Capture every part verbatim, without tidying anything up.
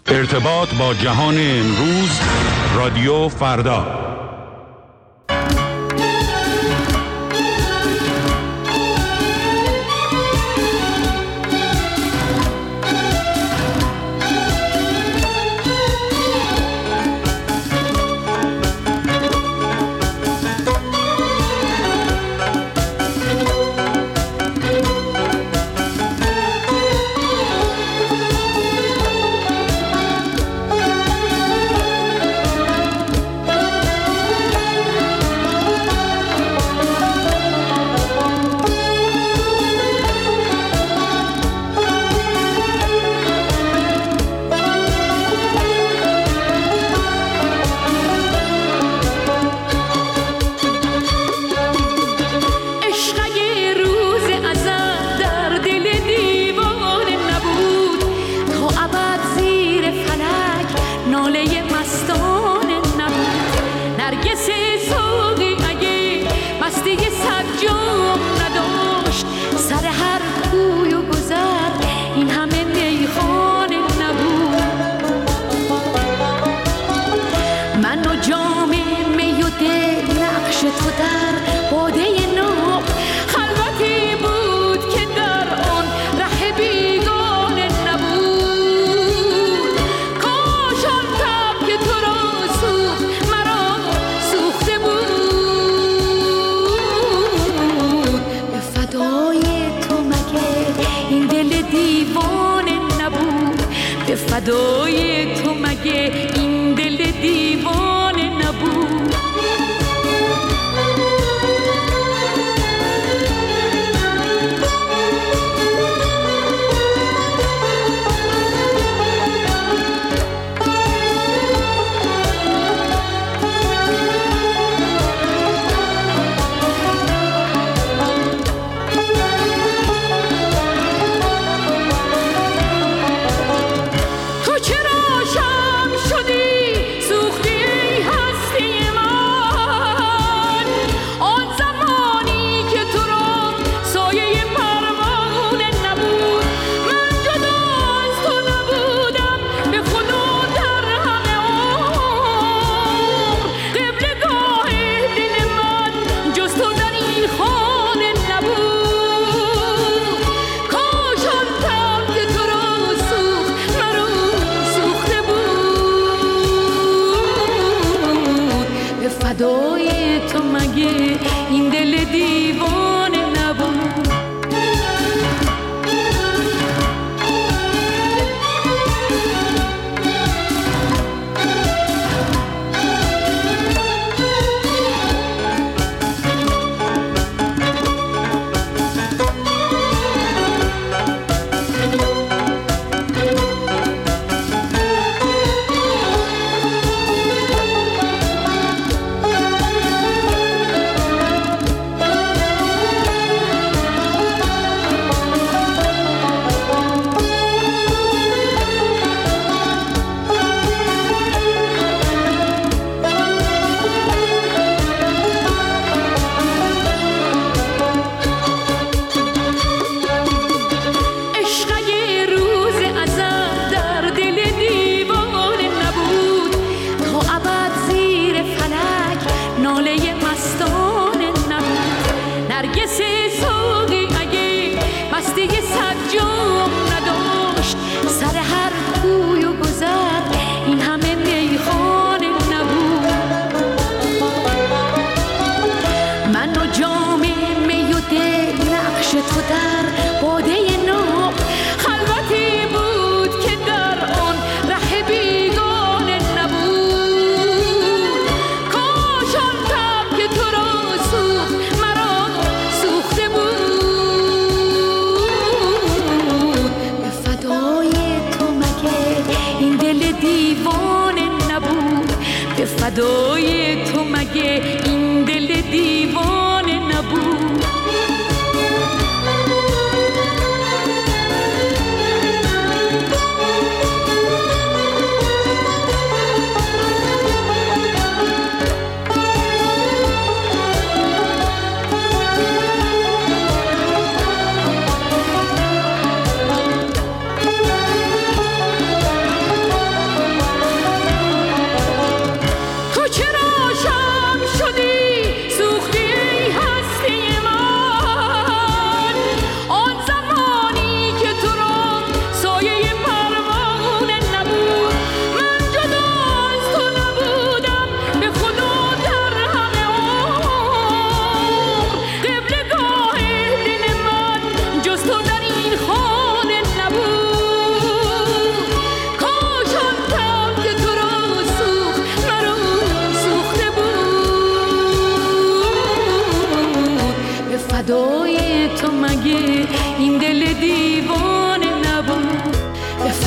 ارتباط با جهان امروز، رادیو فردا. فدای تو مگه این دل دیوانه نبود؟ فدای تو مگه این دل دیوانه نبود؟ فدای تو مگه این دل دیوانه نبود؟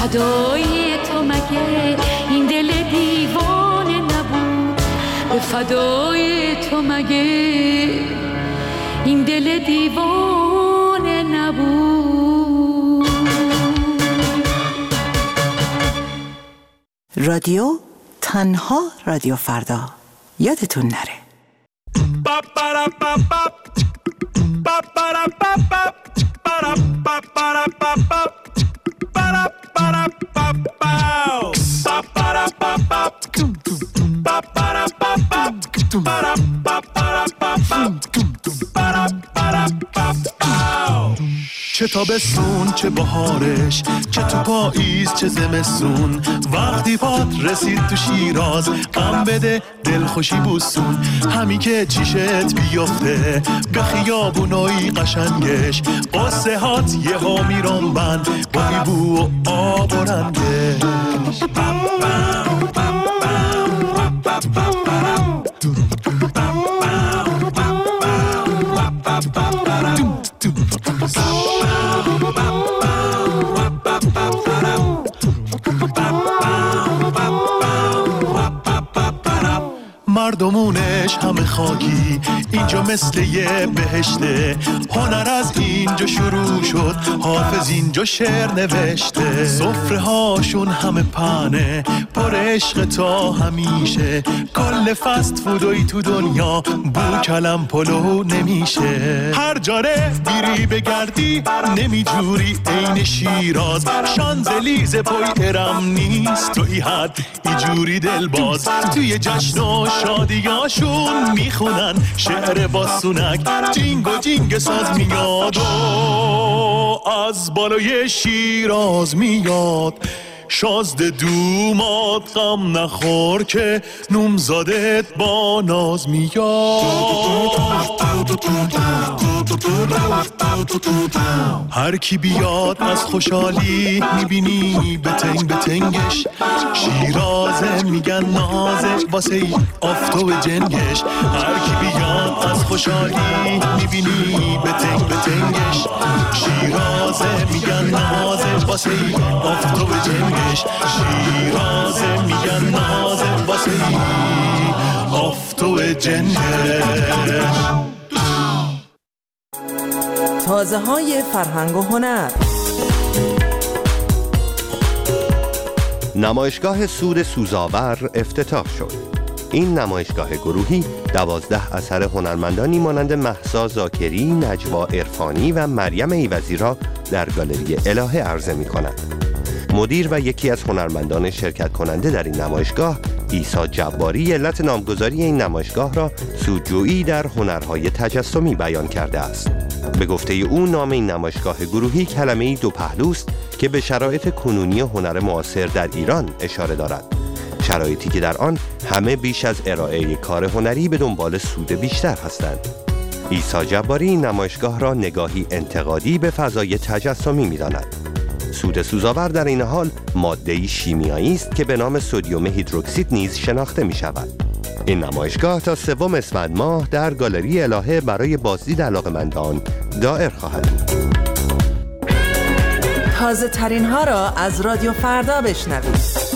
فدای تو مگه این دل دیوانه نبود؟ به فدای تو مگه این دل دیوانه نبود؟ رادیو تنها رادیو فردا، یادتون نره. چه تابستون چه بهارش، چه تو پاییز چه زمستون، وقتی پات رسید تو شیراز غم بده دل خوشی بوسون. همی که چیشت بیفته به خیابونای قشنگش، قصه هات یه ها میرون بند با بو و آب و رنگش. مردمونش همه خاکی، اینجا مثل یه بهشته. هنر از اینجا شروع شد، حافظ اینجا شعر نوشته. سفره هاشون همه پنه پر عشق تا همیشه. کل فست فودوی تو دنیا بو کلم پلو نمیشه. هر جاره بیری بگردی نمیجوری عین شیراز. شانزلیزه پای ارم نیست تو ای حد ای جوری دل باز. توی جشن و شادیاشون میخونن شعر باسونک، جینگ و جینگ ساز میاد و از بالای شیراز میاد. شازده دومات غم نخور که نومزادت با ناز میاد. هر کی بیاد از خوشحالی میبینی بتنگ بتنگش. شیرازه میگن نازه واسه آفتاب جنگش. هر کی بیاد از خوشحالی میبینی بتنگ بتنگش. شیرازه میگن نازه واسه آفتاب جنگش. شیرازه میگن نازه واسه آفتاب جنگش. تازه های فرهنگ و هنر. نمایشگاه سود سوزآور افتتاح شد. این نمایشگاه گروهی دوازده اثر هنرمندانی مانند مهسا زاکری، نجوا عرفانی و مریم ایوزی را در گالری الهه عرضه می کند. مدیر و یکی از هنرمندان شرکت کننده در این نمایشگاه، عیسی جباری، علت نامگذاری این نمایشگاه را سودجویی در هنرهای تجسمی بیان کرده است. به گفته او نام این نمایشگاه گروهی کلمه‌ای دو پهلوست که به شرایط کنونی هنر معاصر در ایران اشاره دارد. شرایطی که در آن همه بیش از ارائه کار هنری به دنبال سود بیشتر هستند. عیسی جباری این نمایشگاه را نگاهی انتقادی به فضای تجسمی می‌داند. سود سوزآور در این حال ماده‌ای شیمیایی است که به نام سدیم هیدروکسید نیز شناخته می‌شود. این نمایشگاه تا سوم اسفند ماه در گالری الهه برای بازدید علاقه‌مندان دائر خواهد بود. تازه ترین ها را از رادیو فردا بشنوید.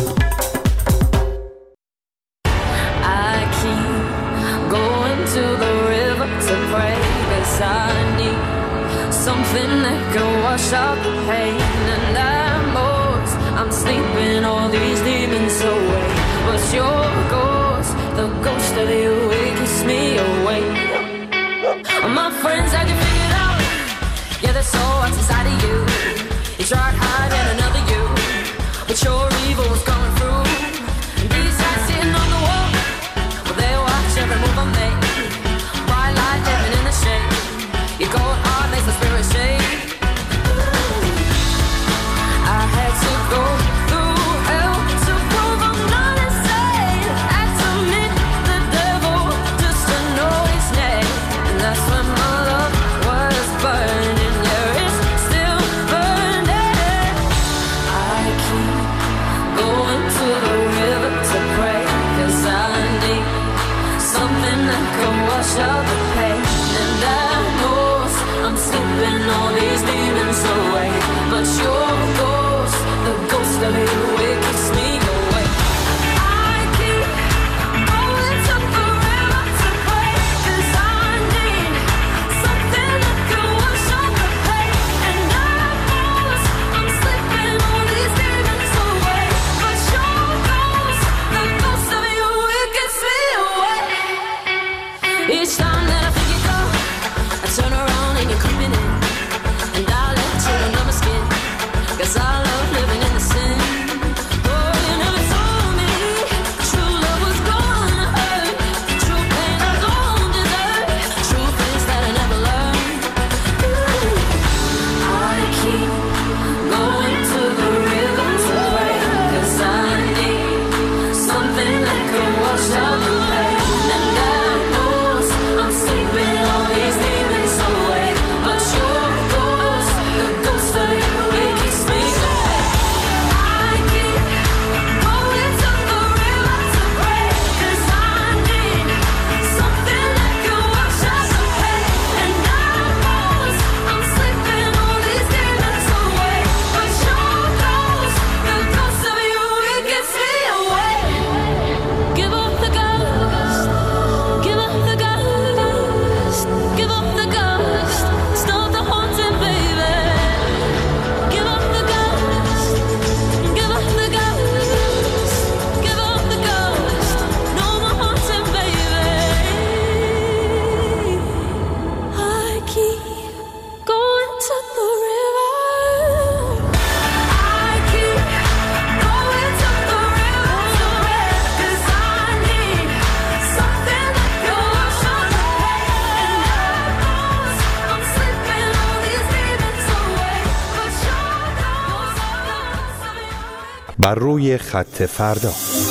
Something that can wash out the pain, and I'm lost. I'm sleeping all these demons away, but your ghost, the ghost of you, it keeps me awake. My friends had you figured out, yeah, there's so what's inside of you. You tried hiding another you, but your evil was coming through. These eyes sitting on the wall, well, they watch every move I make. Bright light living in the shade. Your cold heart makes the spirit shake. I had to go through hell to prove I'm not insane. Had to meet the devil just to know his name. And that's when my love was burning. Yeah, it's still burning. I keep going to the river to pray, 'cause I need something that can wash out the pain. And I I'm sleeping all these demons away, but your ghost, the بر روی خط فردا.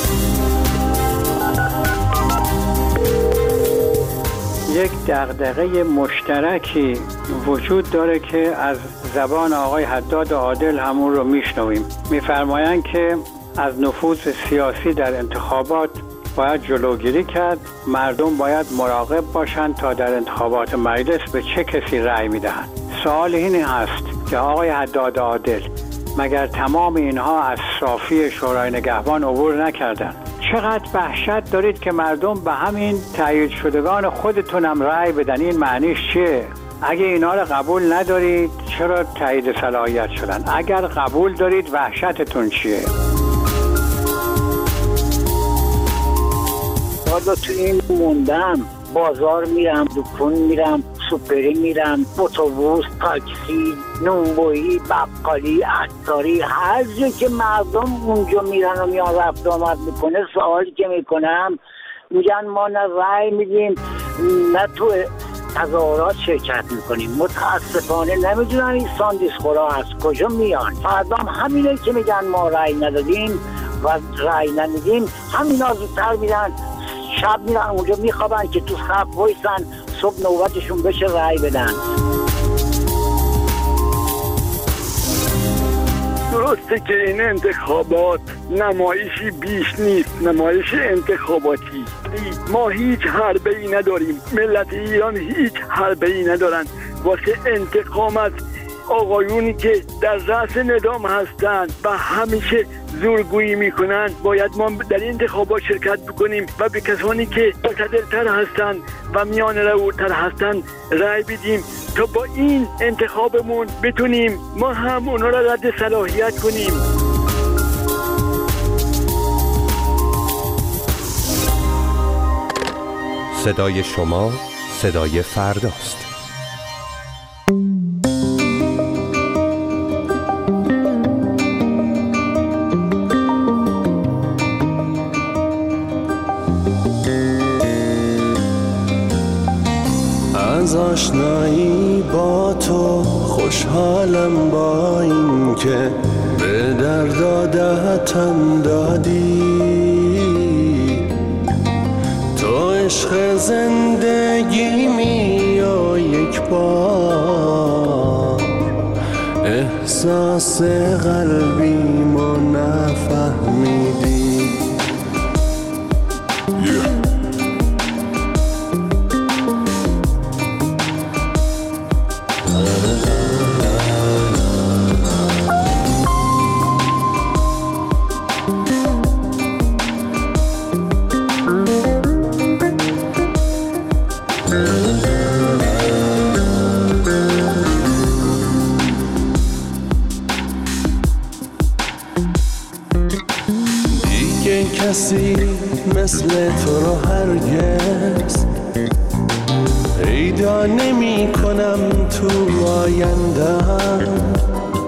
یک دغدغه مشترکی وجود داره که از زبان آقای حداد عادل همون رو میشنویم. میفرمایند که از نفوذ سیاسی در انتخابات باید جلوگیری کرد، مردم باید مراقب باشند تا در انتخابات مجلس به چه کسی رأی میدهند. سوال این هست که آقای حداد عادل، مگر تمام اینها از صافی شورای نگهبان عبور نکردند؟ چقدر وحشت دارید که مردم به همین تایید شدگان خودتونم رأی بدن؟ این معنیش چیه؟ اگه اینا رو قبول ندارید چرا تایید صلاحیت شدن؟ اگر قبول دارید وحشتتون چیه؟ حالا تو این موندم، بازار میرم، دکون میرم، سوپری میرم، اتوبوس، تاکسی، نونبویی، بقالی، عطاری، هر جا که مردم اونجا میرن و میان رفت آمد میکنه، سوالی که میکنم میگن ما نه رأی میدیم نه تو تظاهرات شرکت میکنیم. متاسفانه نمیدونم این ساندیس خورا از کجا میان. فردا همینه که میگن ما رأی ندادیم و رأی نمیدیم، همینا زودتر میرن شب میرن اونجا میخوابن که تو صف وایسن صبح نوبتشون بشه رأی بدن. درسته که این انتخابات نمایشی بیش نیست، نمایش انتخاباتی. ما هیچ حربه‌ای نداریم، ملت ایران هیچ حربه‌ای ندارن واسه انتقام از آقایونی که در رأس نظام هستند و همیشه زورگویی میکنن. باید ما در این انتخابات شرکت بکنیم و به کسانی که معتدل‌تر هستند و میان روتر هستند رأی بدیم تا با این انتخابمون بتونیم ما هم اونا را رد صلاحیت کنیم. صدای شما صدای فرداست. از آشنایی با تو خوشحالم، با این که به درد عادتم دادی. تو عشق زندگیمی و یک بار احساس قلبیمو نفهمیدی. کسی مثل تو رو هرگز پیدا نمی کنم تو آینده‌ام.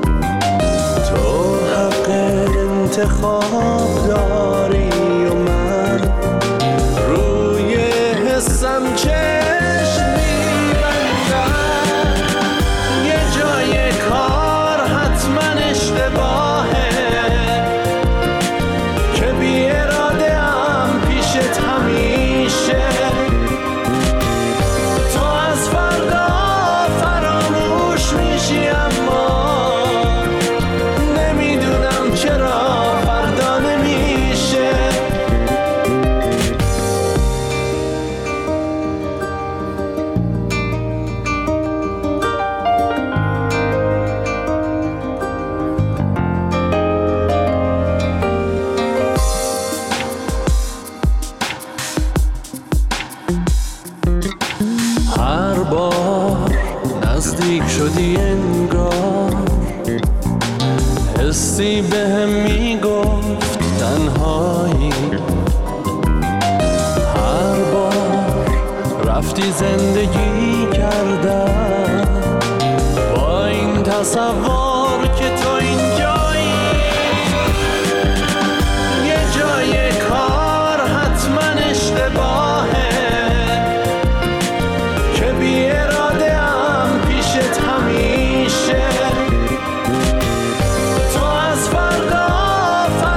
تو حق انتخاب داری و من روی حسم چشم می‌بندم. یه جای کار حتما اشتباهه که بی اراده ام پیشت همیشه. تو از فردا فراموش میشی اما نمیدونم چرا فردا نمیشه. هر بار نزدیک شدی انگار حسی بهم میگفت تنهایی. هر بار رفتی زندگی کردم با این تصور که تو اینجایی. یه جای کار حتما اشتباهه که بی اراده ام پیشت همیشه. تو از فردا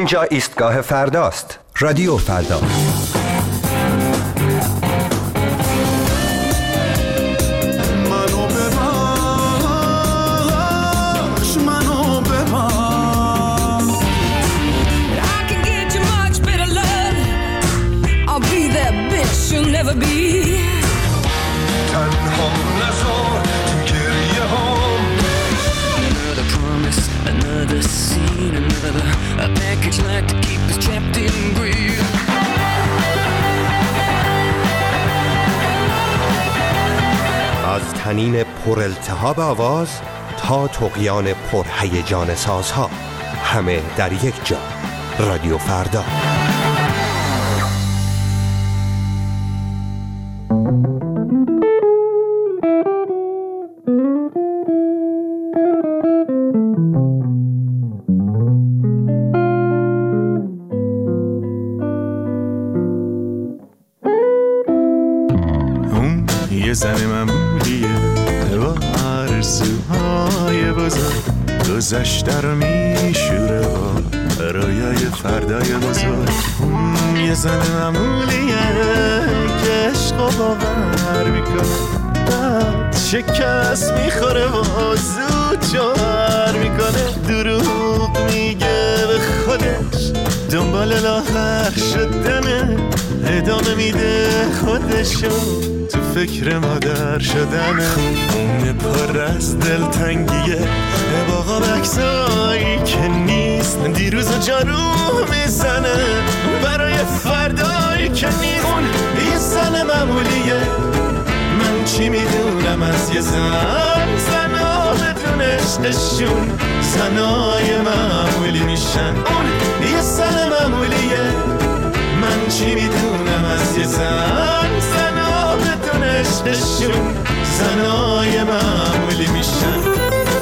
اینجا ایستگاه فرداست. رادیو فردا. از تنین پر التهاب آواز تا طغیان پر هیجان سازها، همه در یک جا. رادیو فردا. یه زن معمولیه با آرزوهای بزرگ، گذشته رو میشوره با رویای فردای بزرگ. یه زن معمولیه که عشق و باور میکنه، بعد شکست میخوره و زود جوهر میکنه. دروغ میگه به خودش، دنبال لاغر شدنه، ادامه میده خودشو تو فکر مادر شدنه. اون پر از دلتنگیه باقا بکسایی که نیست، دیروز و جارو میزنه برای فردایی که نیست. اون یه زن معمولیه، من چی میدونم از یه زن. زنا بدون عشقشون زنای معمولی میشن. اون یه زن معمولیه، من چی میدونم از یه زن. زنا بدون عشقشون زنای معمولی میشن.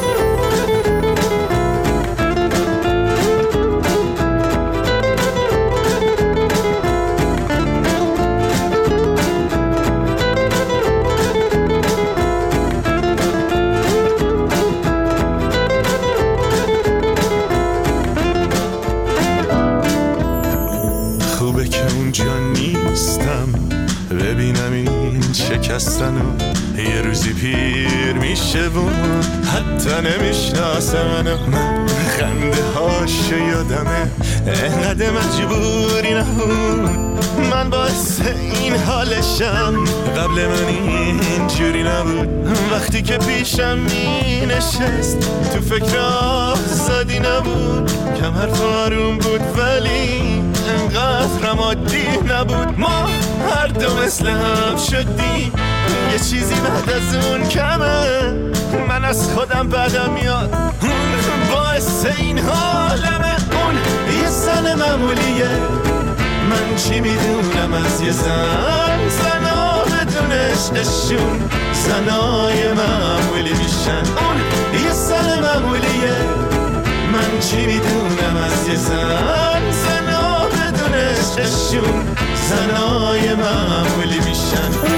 خوبه که اونجا نیستم ببینم این شکستن و یه روزی پیر میشه و حتی نمیشناسه منو. من خنده هاشو یادمه، انقدر مجبوری نبود، من باعث این حالشم. قبل من اینجوری نبود، وقتی که پیشم می نشست تو فکر آزادی نبود. کم حرف آروم بود ولی انقدر عادی نبود. ما هر دو مثل هم شدیم، یه چیزی بعد از اون کمه. من از خودم بدم میاد، باعث این حالمه. اون یه زن معمولیه، من چی میدونم از یه زن. زنا بدون عشقشون زنای معمولی میشن. اون یه زن معمولیه، من چی میدونم از یه زن. زنا بدون عشقشون زنای معمولی میشن.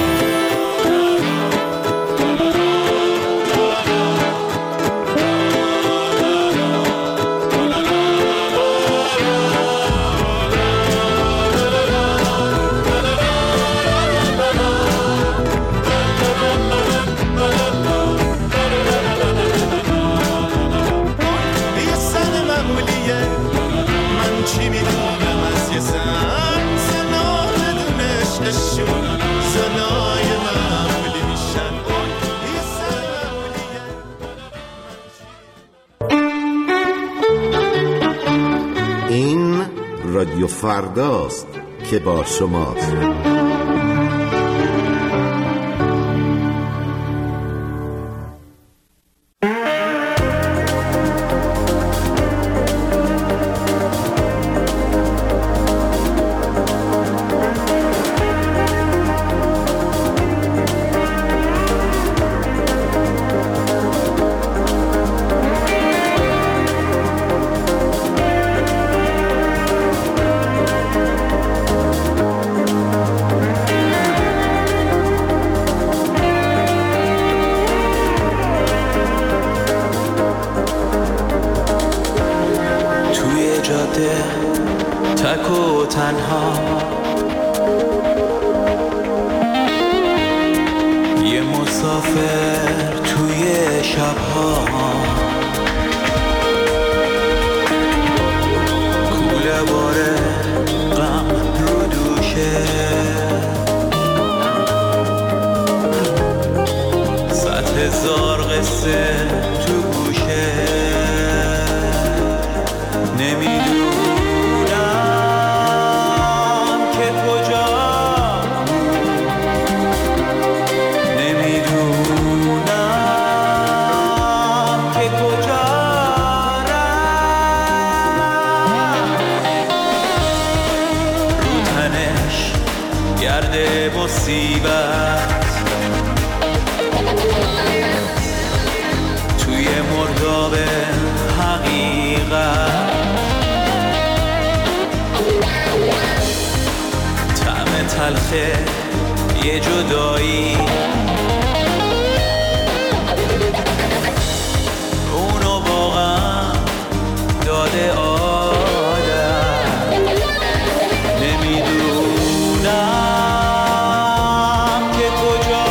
این رادیو فرداست که با شماست. تک و تنها، یه مسافر توی شبها، کوله باره غم رو دوشه، صد هزار قصه تو گوشه، نمیدونم که کجا، نمیدونم که کجا رفت، رو تنش گرد مصیبت، توی مرداب حقیقت، طعم تلخه یه جدایی، اونو واقعا داده آدم، نمیدونم که کجا،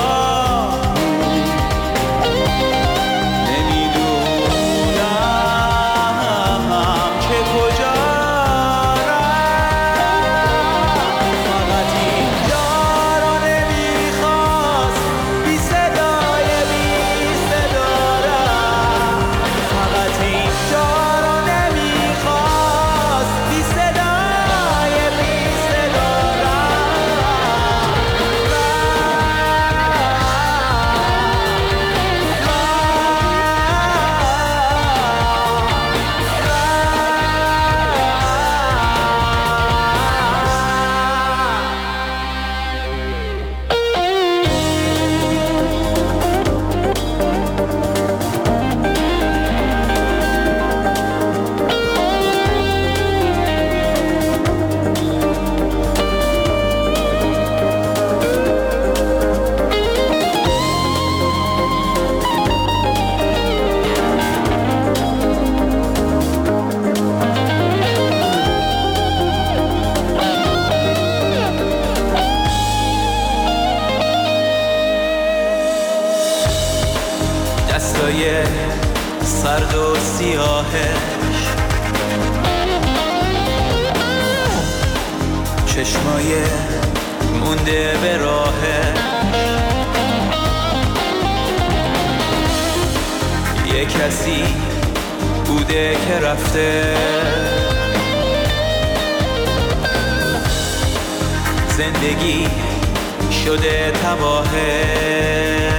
دستای سرد و سیاهش، چشمای مونده به راهش، یه کسی بوده که رفته، زندگی شده تباهه،